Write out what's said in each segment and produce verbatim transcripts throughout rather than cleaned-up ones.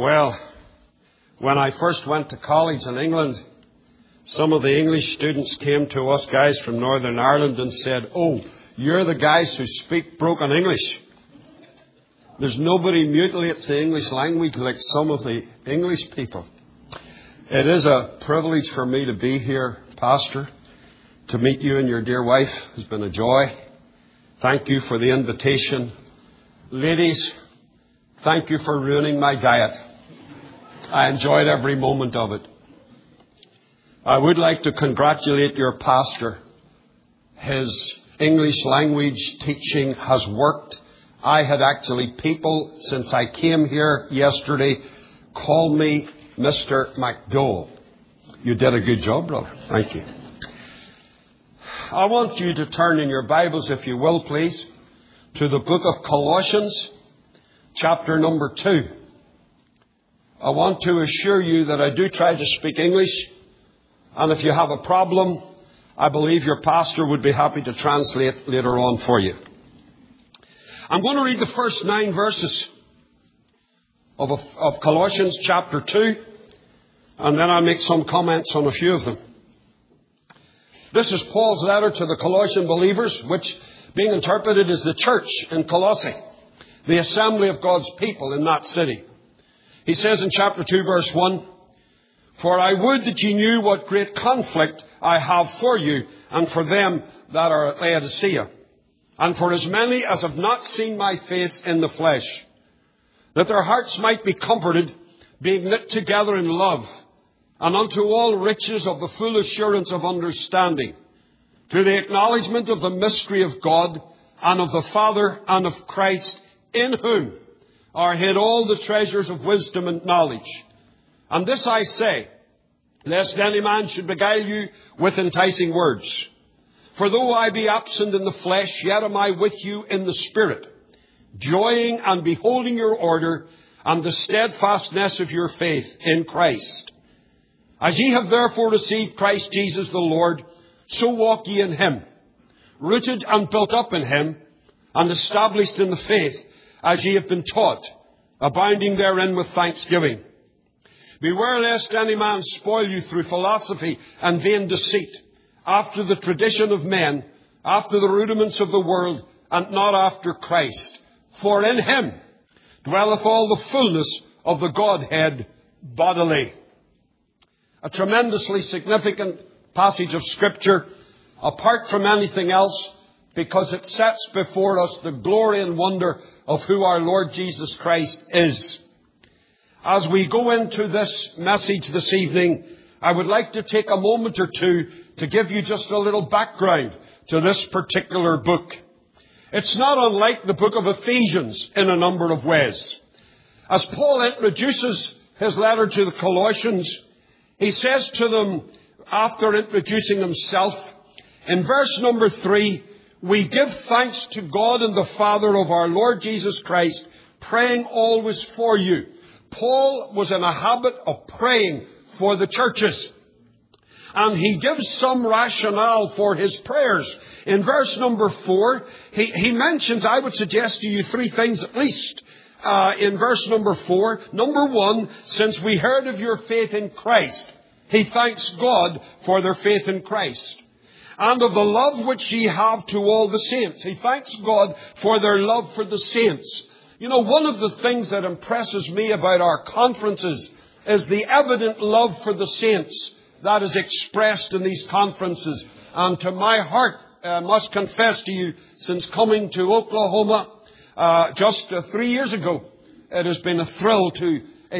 Well, when I first went to college in England, some of the English students came to us guys from Northern Ireland and said, "Oh, you're the guys who speak broken English." There's nobody mutilates the English language like some of the English people. It is a privilege for me to be here, Pastor, to meet you and your dear wife. It's been a joy. Thank you for the invitation. Ladies, thank you for ruining my diet. I enjoyed every moment of it. I would like to congratulate your pastor. His English language teaching has worked. I had actually people, since I came here yesterday, call me Mister McDowell. You did a good job, brother. Thank you. I want you to turn in your Bibles, if you will, please, to the book of Colossians, chapter number two. I want to assure you that I do try to speak English. And if you have a problem, I believe your pastor would be happy to translate later on for you. I'm going to read the first nine verses of, of Colossians chapter two, and then I'll make some comments on a few of them. This is Paul's letter to the Colossian believers, which being interpreted as the church in Colossae, the assembly of God's people in that city. He says in chapter two, verse one, "For I would that ye knew what great conflict I have for you and for them that are at Laodicea, and for as many as have not seen my face in the flesh, that their hearts might be comforted, being knit together in love, and unto all riches of the full assurance of understanding, to the acknowledgement of the mystery of God, and of the Father, and of Christ, in whom are hid all the treasures of wisdom and knowledge. And this I say, lest any man should beguile you with enticing words. For though I be absent in the flesh, yet am I with you in the Spirit, joying and beholding your order and the steadfastness of your faith in Christ. As ye have therefore received Christ Jesus the Lord, so walk ye in him, rooted and built up in him, and established in the faith, as ye have been taught, abounding therein with thanksgiving. Beware lest any man spoil you through philosophy and vain deceit, after the tradition of men, after the rudiments of the world, and not after Christ. For in him dwelleth all the fullness of the Godhead bodily." A tremendously significant passage of Scripture, apart from anything else, because it sets before us the glory and wonder of who our Lord Jesus Christ is. As we go into this message this evening, I would like to take a moment or two to give you just a little background to this particular book. It's not unlike the book of Ephesians in a number of ways. As Paul introduces his letter to the Colossians, he says to them, after introducing himself, in verse number three, "We give thanks to God and the Father of our Lord Jesus Christ, praying always for you." Paul was in a habit of praying for the churches. And he gives some rationale for his prayers. In verse number four, he, he mentions, I would suggest to you, three things at least. Uh, in verse number four, number one, since we heard of your faith in Christ, he thanks God for their faith in Christ. And of the love which ye have to all the saints. He thanks God for their love for the saints. You know, one of the things that impresses me about our conferences is the evident love for the saints that is expressed in these conferences. And to my heart, I must confess to you, since coming to Oklahoma uh, just uh, three years ago, it has been a thrill to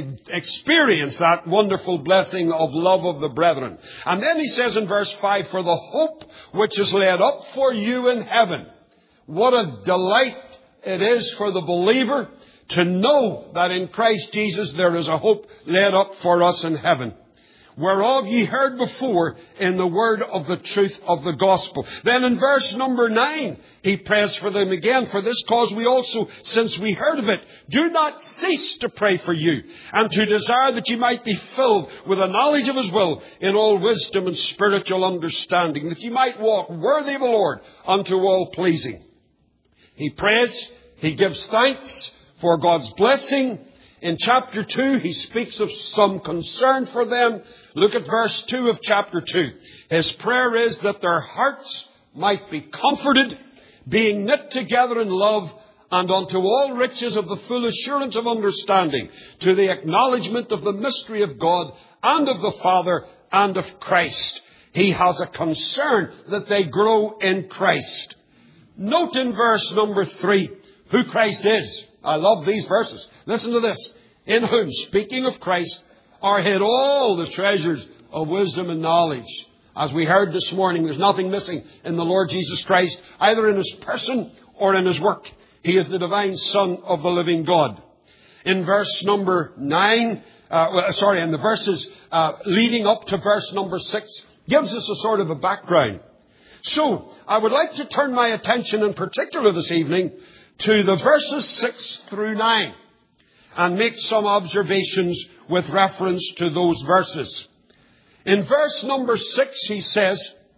experience that wonderful blessing of love of the brethren. And then he says in verse five, "For the hope which is laid up for you in heaven." What a delight it is for the believer to know that in Christ Jesus there is a hope laid up for us in heaven. "Whereof ye heard before in the word of the truth of the gospel." Then in verse number nine, he prays for them again. "For this cause we also, since we heard of it, do not cease to pray for you, and to desire that ye might be filled with the knowledge of his will in all wisdom and spiritual understanding, that ye might walk worthy of the Lord unto all pleasing." He prays, he gives thanks for God's blessing In chapter two, he speaks of some concern for them. Look at verse two of chapter two. His prayer is that their hearts might be comforted, being knit together in love, and unto all riches of the full assurance of understanding, to the acknowledgement of the mystery of God and of the Father and of Christ. He has a concern that they grow in Christ. Note in verse number three who Christ is. I love these verses. Listen to this. In whom, speaking of Christ, are hid all the treasures of wisdom and knowledge. As we heard this morning, there's nothing missing in the Lord Jesus Christ, either in his person or in his work. He is the divine Son of the living God. In verse number nine, uh, sorry, in the verses uh, leading up to verse number six, gives us a sort of a background. So, I would like to turn my attention in particular this evening to the verses six through nine and make some observations with reference to those verses. In verse number six, he says,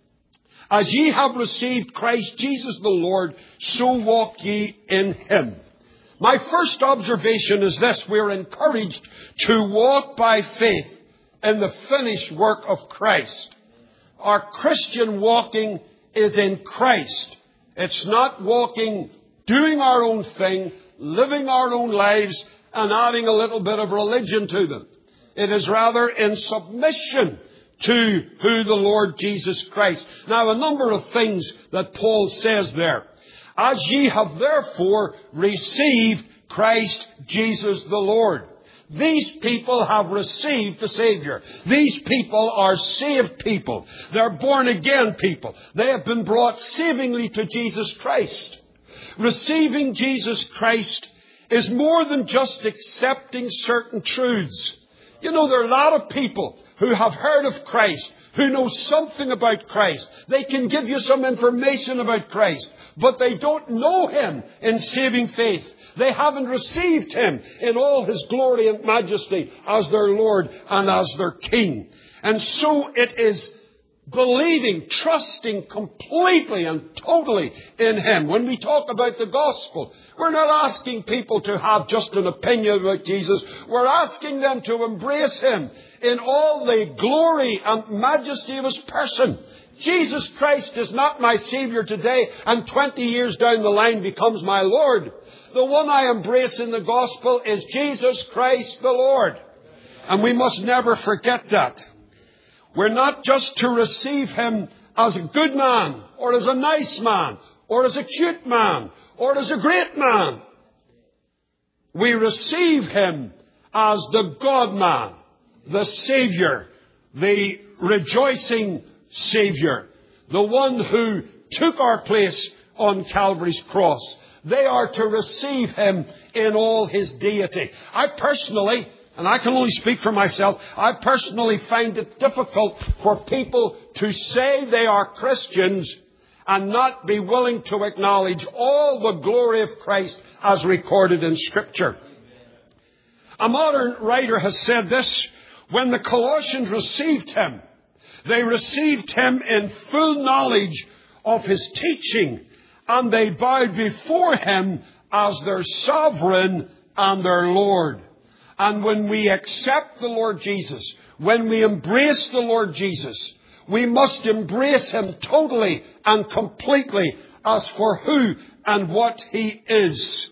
as ye have received Christ Jesus the Lord, so walk ye in him. My first observation is this. We're encouraged to walk by faith in the finished work of Christ. Our Christian walking is in Christ. It's not walking, doing our own thing, living our own lives, and adding a little bit of religion to them. It is rather in submission to who the Lord Jesus Christ. Now, a number of things that Paul says there. As ye have therefore received Christ Jesus the Lord. These people have received the Savior. These people are saved people. They're born again people. They have been brought savingly to Jesus Christ. Receiving Jesus Christ is more than just accepting certain truths. You know, there are a lot of people who have heard of Christ, who know something about Christ. They can give you some information about Christ, but they don't know him in saving faith. They haven't received him in all his glory and majesty as their Lord and as their King. And so it is believing, trusting completely and totally in him. When we talk about the gospel, we're not asking people to have just an opinion about Jesus. We're asking them to embrace him in all the glory and majesty of his person. Jesus Christ is not my Savior today and twenty years down the line becomes my Lord. The one I embrace in the gospel is Jesus Christ the Lord. And we must never forget that. We're not just to receive him as a good man, or as a nice man, or as a cute man, or as a great man. We receive him as the God-man, the Savior, the rejoicing Savior, the one who took our place on Calvary's cross. They are to receive him in all his deity. I personally, and I can only speak for myself, I personally find it difficult for people to say they are Christians and not be willing to acknowledge all the glory of Christ as recorded in Scripture. A modern writer has said this: when the Colossians received him, they received him in full knowledge of his teaching, and they bowed before him as their sovereign and their Lord. And when we accept the Lord Jesus, when we embrace the Lord Jesus, we must embrace him totally and completely as for who and what he is.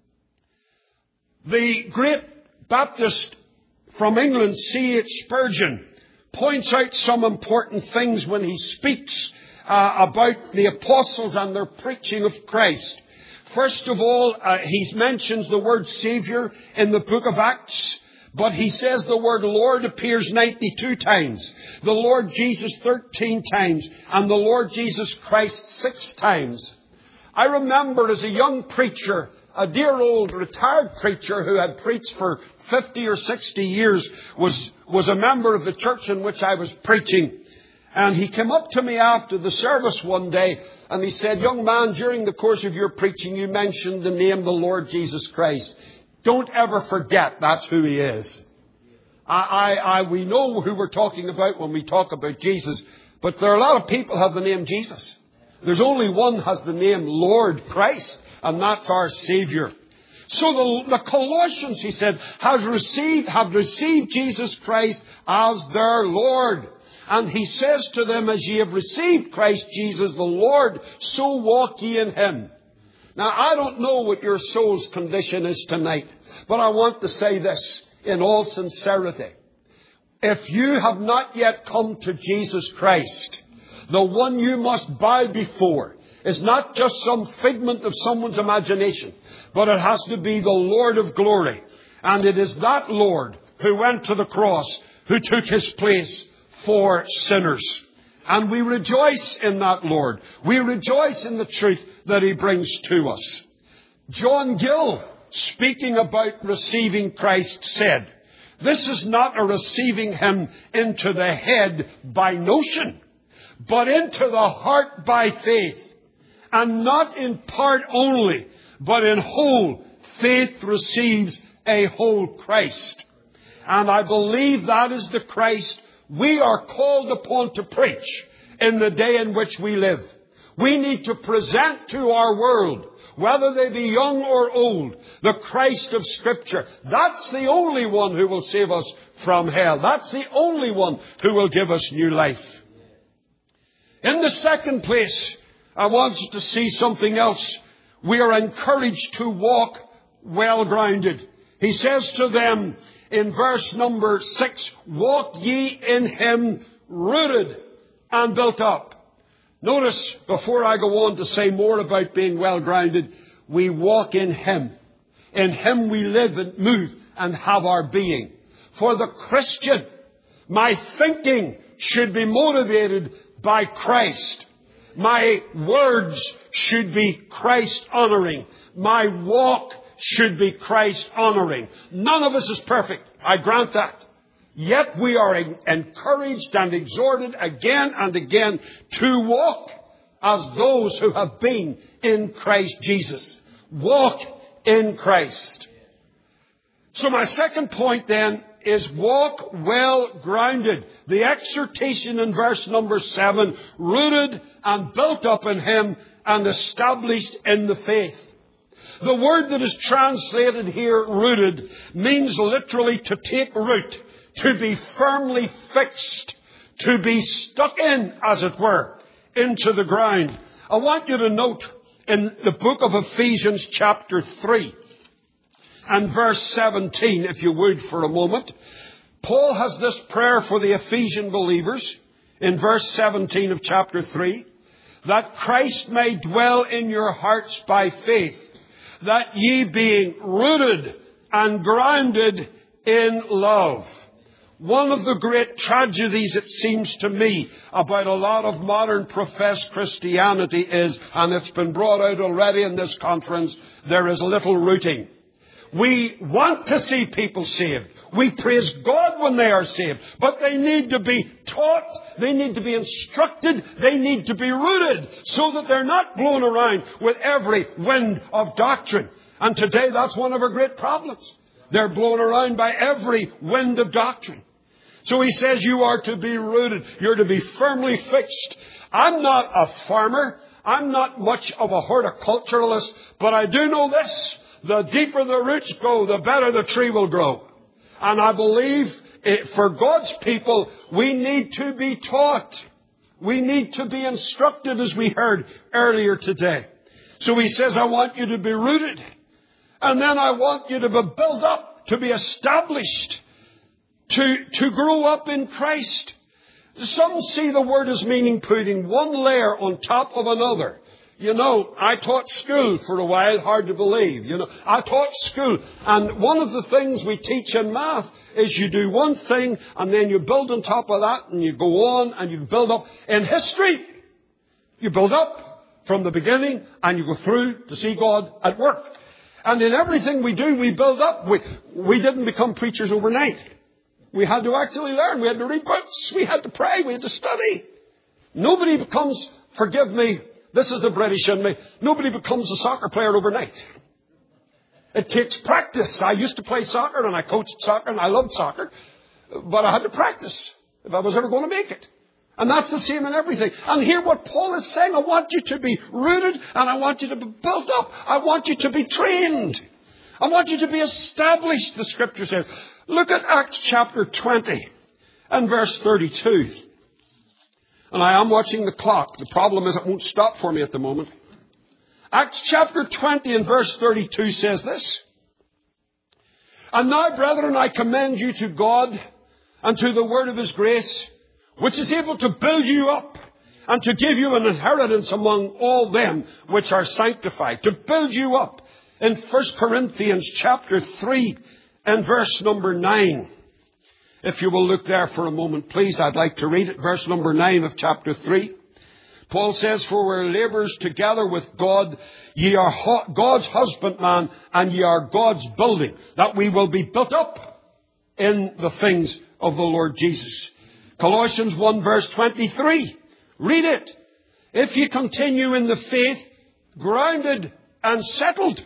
The great Baptist from England, C H Spurgeon, points out some important things when he speaks uh, about the apostles and their preaching of Christ. First of all, uh, he mentions the word Savior in the book of Acts, but he says the word Lord appears ninety-two times, the Lord Jesus thirteen times, and the Lord Jesus Christ six times. I remember as a young preacher, a dear old retired preacher who had preached for fifty or sixty years, was, was a member of the church in which I was preaching. And he came up to me after the service one day and he said, "Young man, during the course of your preaching, you mentioned the name the Lord Jesus Christ. Don't ever forget that's who he is." I, I, I, we know who we're talking about when we talk about Jesus, but there are a lot of people who have the name Jesus. There's only one has the name Lord Christ, and that's our Savior. So the, the Colossians, he said, have received, have received Jesus Christ as their Lord. And he says to them, as ye have received Christ Jesus the Lord, so walk ye in him. Now, I don't know what your soul's condition is tonight, but I want to say this in all sincerity. If you have not yet come to Jesus Christ, the one you must bow before is not just some figment of someone's imagination, but it has to be the Lord of glory. And it is that Lord who went to the cross, who took his place for sinners. And we rejoice in that Lord. We rejoice in the truth that he brings to us. John Gill, speaking about receiving Christ, said, this is not a receiving him into the head by notion, but into the heart by faith. And not in part only, but in whole. Faith receives a whole Christ. And I believe that is the Christ we are called upon to preach in the day in which we live. We need to present to our world, whether they be young or old, the Christ of Scripture. That's the only one who will save us from hell. That's the only one who will give us new life. In the second place, I want you to see something else. We are encouraged to walk well grounded. He says to them in verse number six, walk ye in him rooted and built up. Notice, before I go on to say more about being well grounded, we walk in him. In him we live and move and have our being. For the Christian, my thinking should be motivated by Christ. My words should be Christ-honoring. My walk should be Christ-honoring. None of us is perfect. I grant that. Yet we are encouraged and exhorted again and again to walk as those who have been in Christ Jesus. Walk in Christ. So my second point then is walk well grounded. The exhortation in verse number seven, rooted and built up in him and established in the faith. The word that is translated here, rooted, means literally to take root, to be firmly fixed, to be stuck in, as it were, into the ground. I want you to note in the book of Ephesians chapter three and verse seventeen, if you would, for a moment. Paul has this prayer for the Ephesian believers in verse seventeen of chapter three, that Christ may dwell in your hearts by faith, that ye being rooted and grounded in love. One of the great tragedies, it seems to me, about a lot of modern professed Christianity is, and it's been brought out already in this conference, there is little rooting. We want to see people saved. We praise God when they are saved. But they need to be taught. They need to be instructed. They need to be rooted so that they're not blown around with every wind of doctrine. And today that's one of our great problems. They're blown around by every wind of doctrine. So he says you are to be rooted. You're to be firmly fixed. I'm not a farmer. I'm not much of a horticulturalist. But I do know this. The deeper the roots go, the better the tree will grow. And I believe it, for God's people, we need to be taught. We need to be instructed, as we heard earlier today. So he says, I want you to be rooted. And then I want you to be built up, to be established, to, to grow up in Christ. Some see the word as meaning putting one layer on top of another. You know, I taught school for a while, hard to believe. You know, I taught school, and one of the things we teach in math is you do one thing and then you build on top of that and you go on and you build up. In history, you build up from the beginning and you go through to see God at work. And in everything we do, we build up. We, we didn't become preachers overnight. We had to actually learn. We had to read books. We had to pray. We had to study. Nobody becomes, forgive me, this is the British in me, nobody becomes a soccer player overnight. It takes practice. I used to play soccer and I coached soccer and I loved soccer. But I had to practice if I was ever going to make it. And that's the same in everything. And hear what Paul is saying. I want you to be rooted and I want you to be built up. I want you to be trained. I want you to be established, the Scripture says. Look at Acts chapter twenty and verse thirty-two. And I am watching the clock. The problem is it won't stop for me at the moment. Acts chapter twenty and verse thirty-two says this. And now, brethren, I commend you to God and to the word of his grace, which is able to build you up and to give you an inheritance among all them which are sanctified. To build you up. In First Corinthians chapter three and verse number nine. If you will look there for a moment, please, I'd like to read it. Verse number nine of chapter three. Paul says, for we're laborers together with God. Ye are ho- God's husbandman, and ye are God's building, that we will be built up in the things of the Lord Jesus. Colossians one verse twenty-three. Read it. If ye continue in the faith, grounded and settled.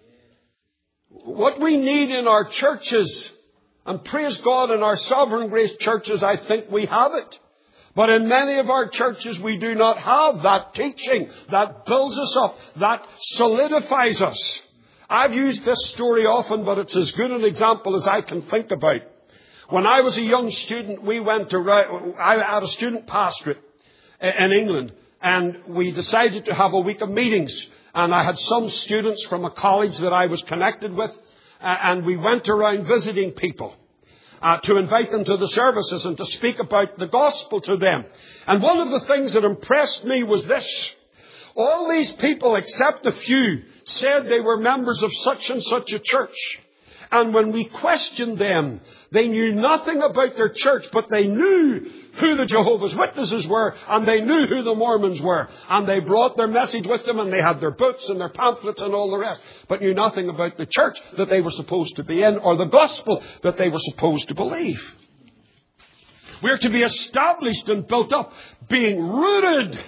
What we need in our churches, and praise God, in our Sovereign Grace churches, I think we have it. But in many of our churches, we do not have that teaching that builds us up, that solidifies us. I've used this story often, but it's as good an example as I can think about. When I was a young student, we went to, I had a student pastorate in England, and we decided to have a week of meetings. And I had some students from a college that I was connected with, uh, and we went around visiting people uh, to invite them to the services and to speak about the gospel to them. And one of the things that impressed me was this. All these people, except a few, said they were members of such and such a church. And when we questioned them, they knew nothing about their church, but they knew who the Jehovah's Witnesses were, and they knew who the Mormons were. And they brought their message with them, and they had their books and their pamphlets and all the rest, but knew nothing about the church that they were supposed to be in, or the gospel that they were supposed to believe. We're to be established and built up, being rooted,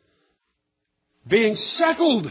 being settled.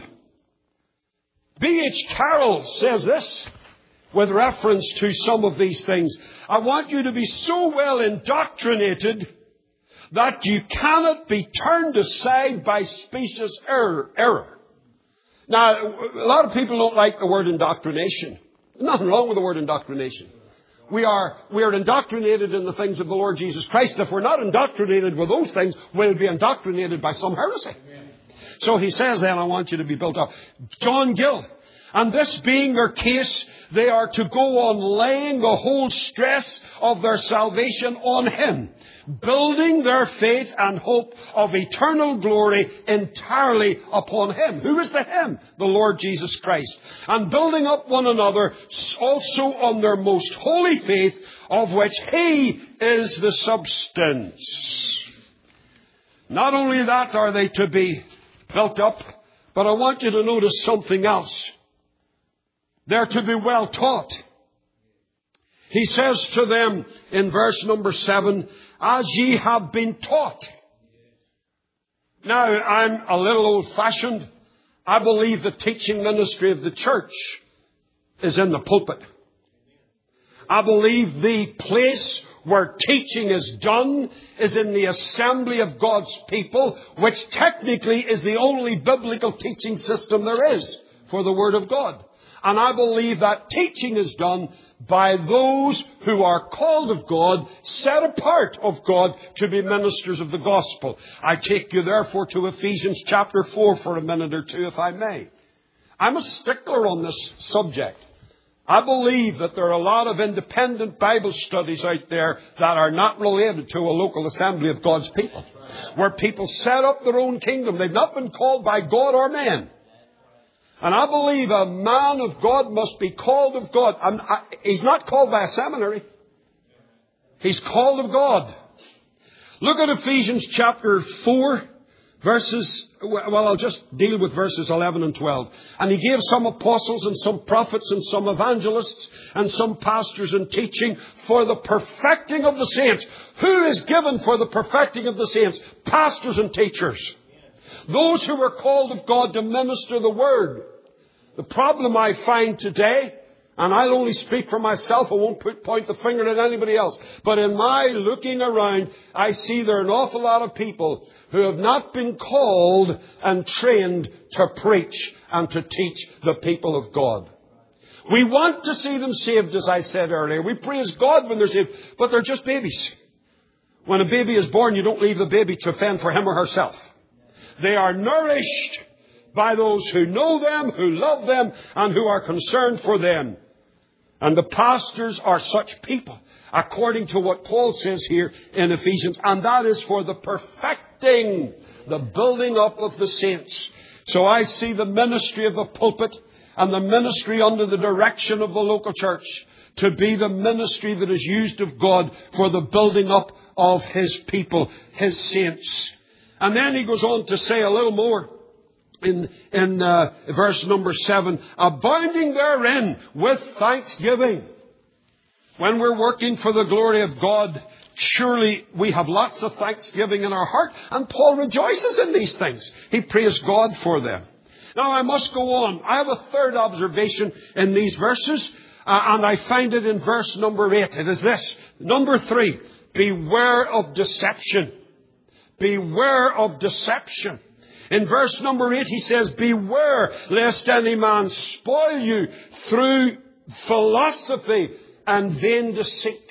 B H Carroll says this, with reference to some of these things. I want you to be so well indoctrinated that you cannot be turned aside by specious error. error. Now, a lot of people don't like the word indoctrination. There's nothing wrong with the word indoctrination. We are, we are indoctrinated in the things of the Lord Jesus Christ. If we're not indoctrinated with those things, we'll be indoctrinated by some heresy. So he says then, I want you to be built up. John Gill. And this being their case, they are to go on laying the whole stress of their salvation on Him, building their faith and hope of eternal glory entirely upon Him. Who is the Him? The Lord Jesus Christ. And building up one another also on their most holy faith, of which He is the substance. Not only that are they to be built up, but I want you to notice something else. They're to be well taught. He says to them in verse number seven, as ye have been taught. Now, I'm a little old-fashioned. I believe the teaching ministry of the church is in the pulpit. I believe the place where teaching is done is in the assembly of God's people, which technically is the only biblical teaching system there is for the Word of God. And I believe that teaching is done by those who are called of God, set apart of God to be ministers of the gospel. I take you therefore to Ephesians chapter four for a minute or two, if I may. I'm a stickler on this subject. I believe that there are a lot of independent Bible studies out there that are not related to a local assembly of God's people, where people set up their own kingdom. They've not been called by God or man. And I believe a man of God must be called of God. I'm, I, he's not called by a seminary. He's called of God. Look at Ephesians chapter four, verses, well, I'll just deal with verses eleven and twelve. And he gave some apostles and some prophets and some evangelists and some pastors and teaching for the perfecting of the saints. Who is given for the perfecting of the saints? Pastors and teachers. Those who are called of God to minister the word. The problem I find today, and I'll only speak for myself, I won't put, point the finger at anybody else, but in my looking around, I see there are an awful lot of people who have not been called and trained to preach and to teach the people of God. We want to see them saved, as I said earlier. We praise God when they're saved, but they're just babies. When a baby is born, you don't leave the baby to fend for him or herself. They are nourished by those who know them, who love them, and who are concerned for them. And the pastors are such people, according to what Paul says here in Ephesians. And that is for the perfecting, the building up of the saints. So I see the ministry of the pulpit and the ministry under the direction of the local church to be the ministry that is used of God for the building up of His people, His saints. And then he goes on to say a little more in, in uh, verse number seven, abounding therein with thanksgiving. When we're working for the glory of God, surely we have lots of thanksgiving in our heart. And Paul rejoices in these things. He praised God for them. Now I must go on. I have a third observation in these verses. Uh, and I find it in verse number eight. It is this. Number three. Beware of deception. Beware of deception. In verse number eight he says, beware lest any man spoil you through philosophy and vain deceit.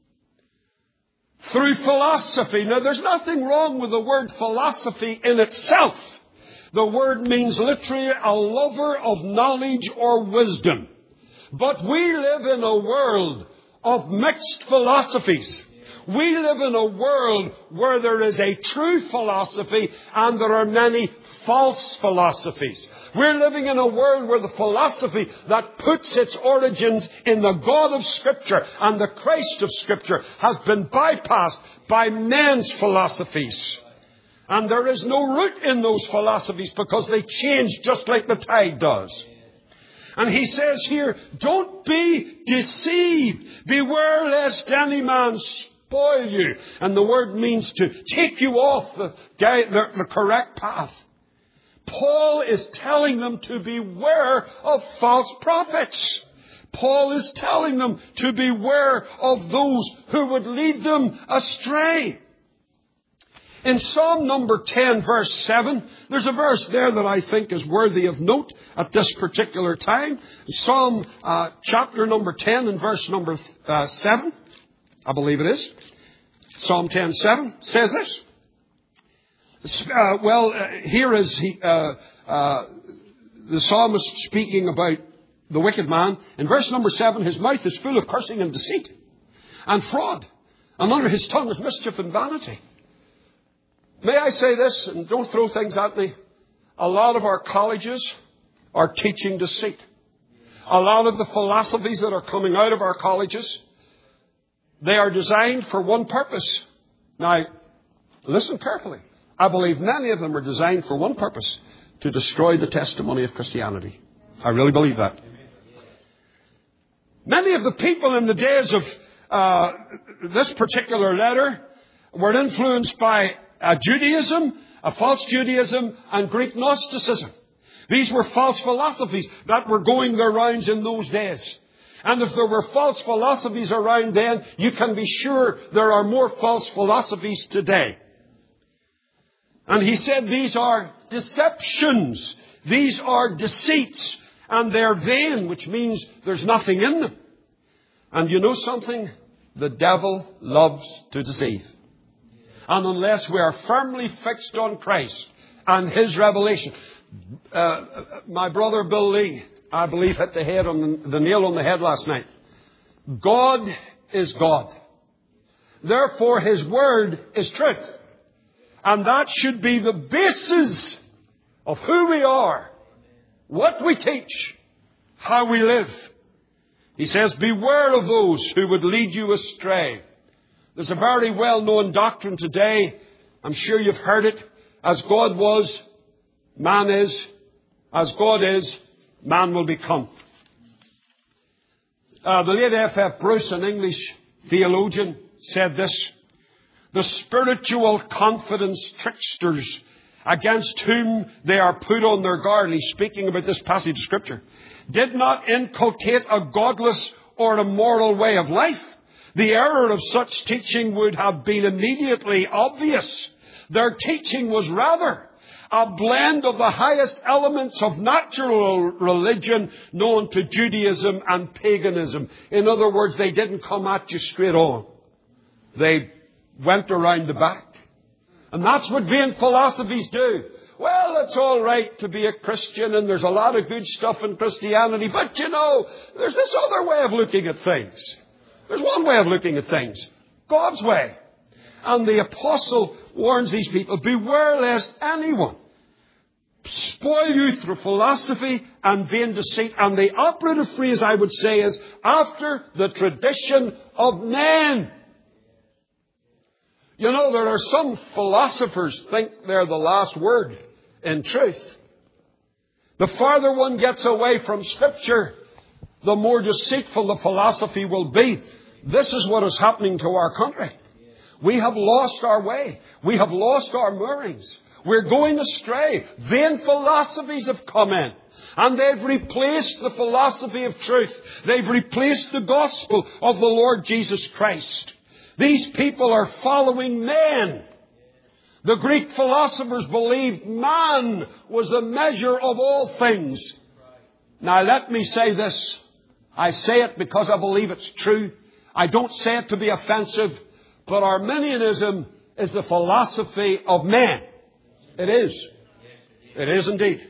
Through philosophy. Now there's nothing wrong with the word philosophy in itself. The word means literally a lover of knowledge or wisdom. But we live in a world of mixed philosophies. We live in a world where there is a true philosophy and there are many false philosophies. We're living in a world where the philosophy that puts its origins in the God of Scripture and the Christ of Scripture has been bypassed by men's philosophies. And there is no root in those philosophies because they change just like the tide does. And he says here, don't be deceived. Beware lest any man spoil you. And the word means to take you off the, the, the correct path. Paul is telling them to beware of false prophets. Paul is telling them to beware of those who would lead them astray. In Psalm number ten, verse seven, there's a verse there that I think is worthy of note at this particular time. Psalm uh, chapter number ten and verse number uh, seven, I believe it is. Psalm ten, seven says this. Uh, well, uh, here is he, uh, uh, the psalmist speaking about the wicked man. In verse number seven, his mouth is full of cursing and deceit and fraud, and under his tongue is mischief and vanity. May I say this, and don't throw things at me. A lot of our colleges are teaching deceit. A lot of the philosophies that are coming out of our colleges, they are designed for one purpose. Now, listen carefully. I believe many of them are designed for one purpose, to destroy the testimony of Christianity. I really believe that. Many of the people in the days of uh, this particular letter were influenced by Uh, Judaism, a false Judaism, and Greek Gnosticism. These were false philosophies that were going their rounds in those days. And if there were false philosophies around then, you can be sure there are more false philosophies today. And he said these are deceptions. These are deceits. And they're vain, which means there's nothing in them. And you know something? The devil loves to deceive. And unless we are firmly fixed on Christ and His revelation. Uh, my brother Bill Lee, I believe, hit the head on the, the nail on the head last night. God is God. Therefore, His Word is truth. And that should be the basis of who we are, what we teach, how we live. He says, beware of those who would lead you astray. There's a very well-known doctrine today. I'm sure you've heard it. As God was, man is. As God is, man will become. Uh, the late F F Bruce, an English theologian, said this. The spiritual confidence tricksters against whom they are put on their guard, he's speaking about this passage of Scripture, did not inculcate a godless or immoral way of life. The error of such teaching would have been immediately obvious. Their teaching was rather a blend of the highest elements of natural religion known to Judaism and paganism. In other words, they didn't come at you straight on. They went around the back. And that's what vain philosophies do. Well, it's all right to be a Christian and there's a lot of good stuff in Christianity, but you know, there's this other way of looking at things. There's one way of looking at things. God's way. And the apostle warns these people, beware lest anyone spoil you through philosophy and vain deceit. And the operative phrase I would say is, after the tradition of men. You know, there are some philosophers think they're the last word in truth. The farther one gets away from Scripture, the more deceitful the philosophy will be. This is what is happening to our country. We have lost our way. We have lost our moorings. We're going astray. Vain philosophies have come in. And they've replaced the philosophy of truth. They've replaced the gospel of the Lord Jesus Christ. These people are following men. The Greek philosophers believed man was the measure of all things. Now let me say this. I say it because I believe it's true. I don't say it to be offensive. But Arminianism is the philosophy of man. It is. It is indeed.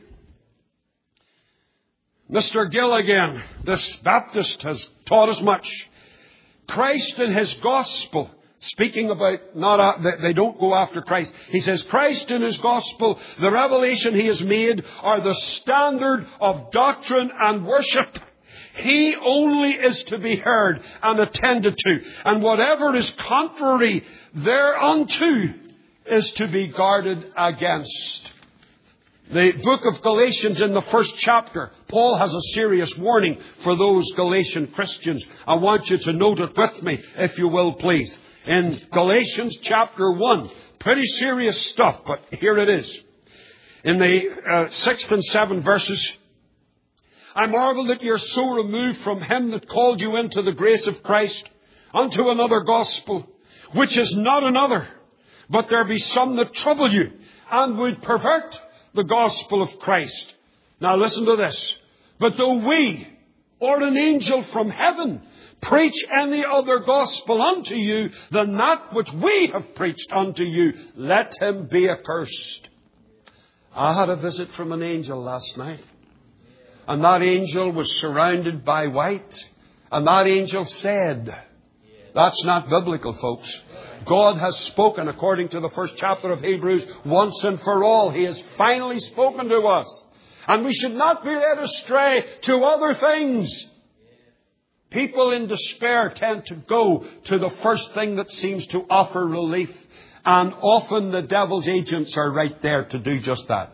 Mister Gill again, this Baptist has taught us much. Christ and His gospel, speaking about not, they don't go after Christ. He says, Christ and His gospel, the revelation He has made, are the standard of doctrine and worship. He only is to be heard and attended to. And whatever is contrary thereunto is to be guarded against. The book of Galatians in the first chapter, Paul has a serious warning for those Galatian Christians. I want you to note it with me, if you will, please. In Galatians chapter one, pretty serious stuff, but here it is. In the uh, sixth and seventh verses, I marvel that you're so removed from Him that called you into the grace of Christ unto another gospel, which is not another, but there be some that trouble you and would pervert the gospel of Christ. Now listen to this. But though we, or an angel from heaven, preach any other gospel unto you than that which we have preached unto you, let him be accursed. I had a visit from an angel last night. And that angel was surrounded by white. And that angel said, that's not biblical, folks. God has spoken according to the first chapter of Hebrews once and for all. He has finally spoken to us. And we should not be led astray to other things. People in despair tend to go to the first thing that seems to offer relief. And often the devil's agents are right there to do just that.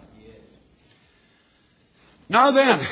Now then,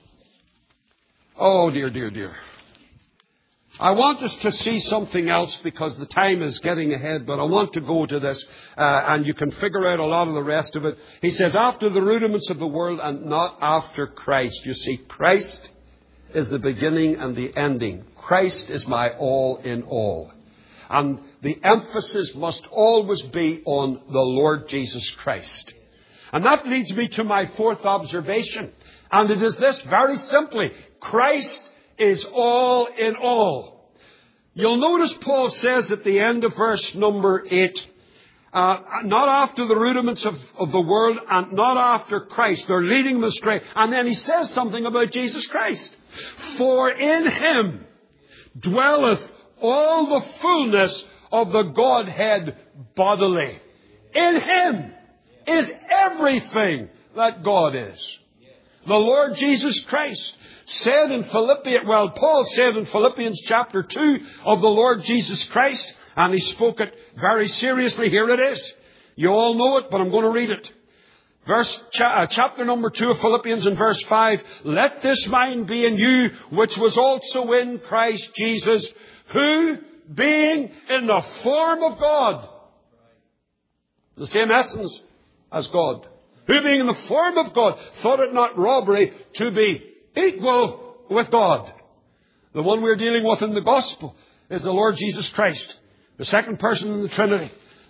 oh dear, dear, dear. I want us to see something else because the time is getting ahead, but I want to go to this uh, and you can figure out a lot of the rest of it. He says, after the rudiments of the world and not after Christ. You see, Christ is the beginning and the ending. Christ is my all in all. And the emphasis must always be on the Lord Jesus Christ. And that leads me to my fourth observation. And it is this, very simply, Christ is all in all. You'll notice Paul says at the end of verse number eight, uh, not after the rudiments of, of the world and not after Christ. They're leading them astray. And then he says something about Jesus Christ. For in Him dwelleth all the fullness of the Godhead bodily. In Him is everything that God is. The Lord Jesus Christ said in Philippians, well, Paul said in Philippians chapter two of the Lord Jesus Christ, and he spoke it very seriously. Here it is. You all know it, but I'm going to read it. Verse, cha- chapter number two of Philippians in verse five. Let this mind be in you, which was also in Christ Jesus, who, being in the form of God, the same essence as God, who being in the form of God, thought it not robbery to be equal with God. The one we're dealing with in the gospel is the Lord Jesus Christ, the second person in the Trinity,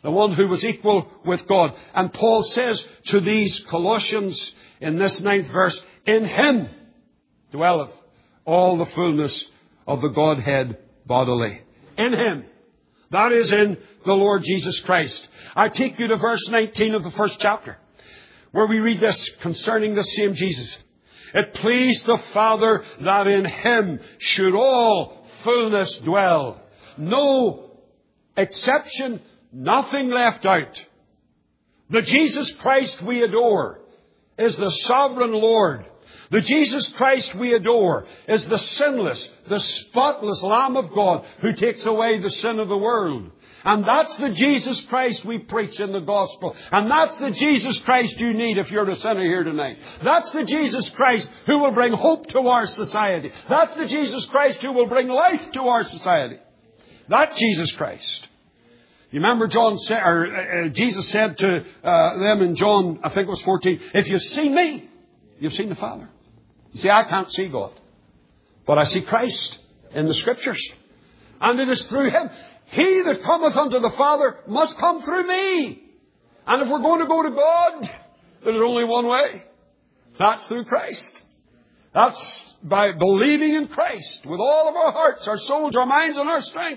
The one who was equal with God. And Paul says to these Colossians in this ninth verse, in Him dwelleth all the fullness of the Godhead bodily. In Him. That is in the Lord Jesus Christ. I take you to verse nineteen of the first chapter, where we read this concerning the same Jesus. It pleased the Father that in Him should all fullness dwell. No exception, nothing left out. The Jesus Christ we adore is the sovereign Lord. The Jesus Christ we adore is the sinless, the spotless Lamb of God who takes away the sin of the world. And that's the Jesus Christ we preach in the gospel. And that's the Jesus Christ you need if you're a sinner here tonight. That's the Jesus Christ who will bring hope to our society. That's the Jesus Christ who will bring life to our society. That Jesus Christ. You remember John said, or uh, Jesus said to uh, them in John, I think it was fourteen, if you've seen me, you've seen the Father. You see, I can't see God, but I see Christ in the Scriptures. And it is through Him. He that cometh unto the Father must come through me. And if we're going to go to God, there's only one way. That's through Christ. That's by believing in Christ with all of our hearts, our souls, our minds, and our strength.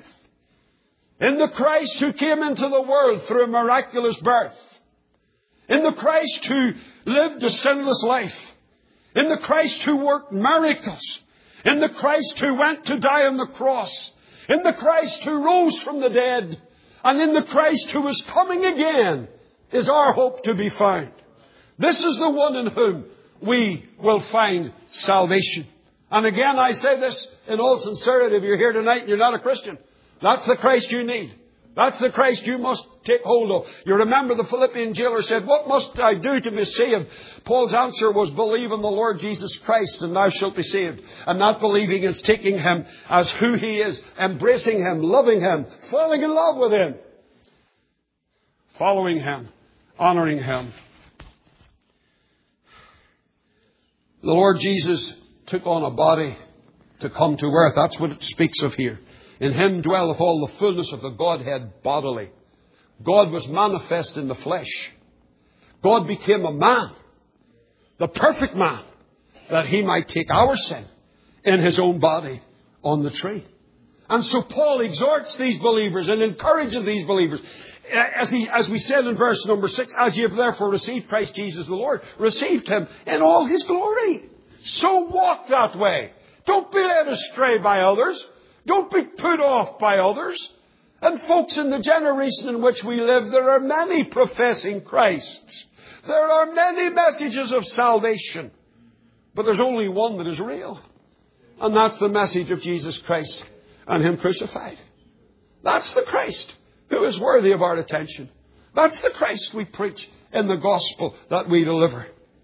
In the Christ who came into the world through a miraculous birth. In the Christ who lived a sinless life. In the Christ who worked miracles. In the Christ who went to die on the cross. In the Christ who rose from the dead. And in the Christ who is coming again is our hope to be found. This is the one in whom we will find salvation. And again, I say this in all sincerity. If you're here tonight and you're not a Christian, that's the Christ you need. That's the Christ you must take hold of. You remember the Philippian jailer said, what must I do to be saved? Paul's answer was, believe in the Lord Jesus Christ and thou shalt be saved. And that believing is taking Him as who He is, embracing Him, loving Him, falling in love with Him, following Him, honoring Him. The Lord Jesus took on a body to come to earth. That's what it speaks of here. In Him dwelleth all the fullness of the Godhead bodily. God was manifest in the flesh. God became a man, the perfect man, that He might take our sin in His own body on the tree. And so Paul exhorts these believers and encourages these believers. As, he, as we said in verse number six, as ye have therefore received Christ Jesus the Lord, received Him in all His glory. So walk that way. Don't be led astray by others. Don't be put off by others. And folks, in the generation in which we live, there are many professing Christs. There are many messages of salvation. But there's only one that is real. And that's the message of Jesus Christ and Him crucified. That's the Christ who is worthy of our attention. That's the Christ we preach in the gospel that we deliver.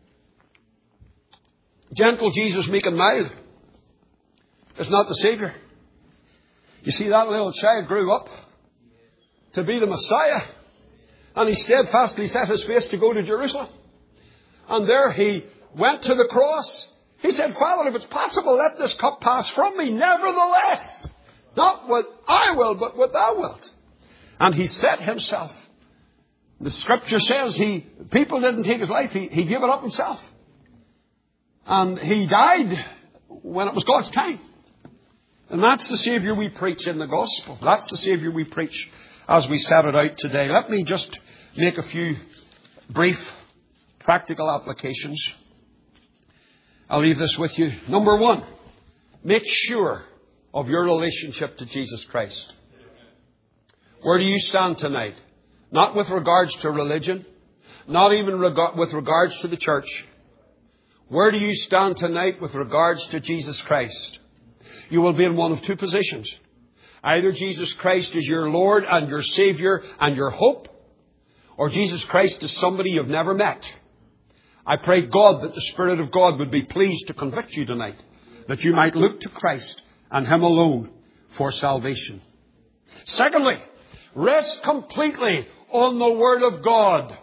Gentle Jesus, meek and mild, is not the Savior. You see, that little child grew up to be the Messiah. And he steadfastly set his face to go to Jerusalem. And there he went to the cross. He said, Father, if it's possible, let this cup pass from me. Nevertheless, not what I will, but what thou wilt. And he set himself. The Scripture says he people didn't take his life. He, he gave it up himself. And he died when it was God's time. And that's the Savior we preach in the gospel. That's the Savior we preach as we set it out today. Let me just make a few brief practical applications. I'll leave this with you. Number one, make sure of your relationship to Jesus Christ. Where do you stand tonight? Not with regards to religion, not even reg- with regards to the church. Where do you stand tonight with regards to Jesus Christ? You will be in one of two positions. Either Jesus Christ is your Lord and your Savior and your hope, or Jesus Christ is somebody you've never met. I pray God that the Spirit of God would be pleased to convict you tonight, that you might look to Christ and Him alone for salvation. Secondly, rest completely on the Word of God.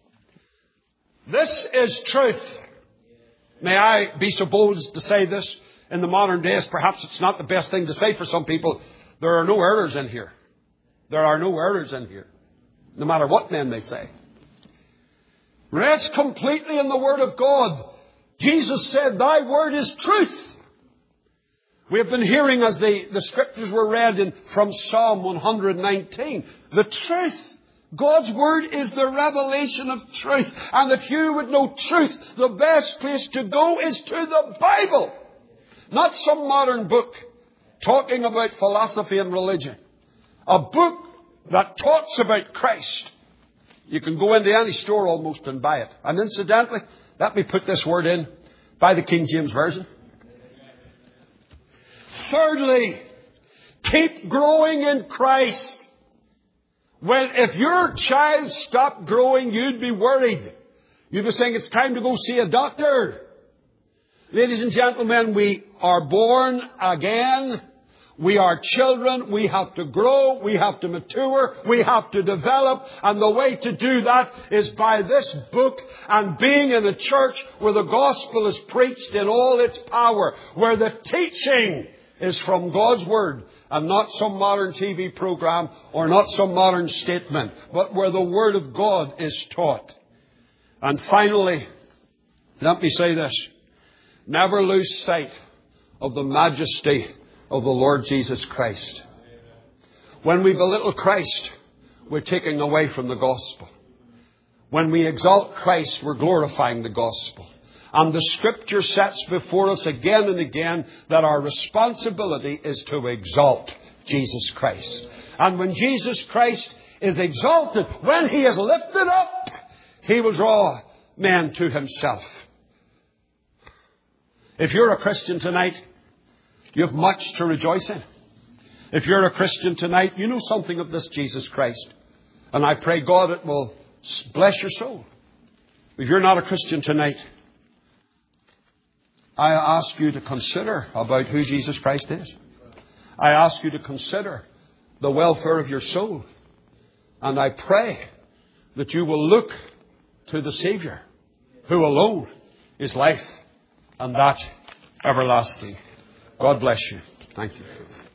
This is truth. May I be so bold as to say this? In the modern days, perhaps it's not the best thing to say for some people. There are no errors in here. There are no errors in here. no matter what men may say. Rest completely in the Word of God. Jesus said, Thy Word is truth. We have been hearing as the, the Scriptures were read in, from Psalm one hundred nineteen, the truth. God's Word is the revelation of truth. And if you would know truth, the best place to go is to the Bible. Not some modern book talking about philosophy and religion. A book that talks about Christ. You can go into any store almost and buy it. And incidentally, let me put this word in. Buy the King James Version. Thirdly, keep growing in Christ. When, if your child stopped growing, you'd be worried. You'd be saying, it's time to go see a doctor. Ladies and gentlemen, we are born again. We are children. We have to grow. We have to mature. We have to develop. And the way to do that is by this book and being in a church where the gospel is preached in all its power, where the teaching is from God's Word and not some modern T V program or not some modern statement, but where the Word of God is taught. And finally, let me say this. Never lose sight of the majesty of the Lord Jesus Christ. When we belittle Christ, we're taking away from the gospel. When we exalt Christ, we're glorifying the gospel. And the Scripture sets before us again and again that our responsibility is to exalt Jesus Christ. And when Jesus Christ is exalted, when He is lifted up, He will draw men to Himself. If you're a Christian tonight, you have much to rejoice in. If you're a Christian tonight, you know something of this Jesus Christ. And I pray God it will bless your soul. If you're not a Christian tonight, I ask you to consider about who Jesus Christ is. I ask you to consider the welfare of your soul. And I pray that you will look to the Savior, who alone is life and that everlasting. God bless you. Thank you.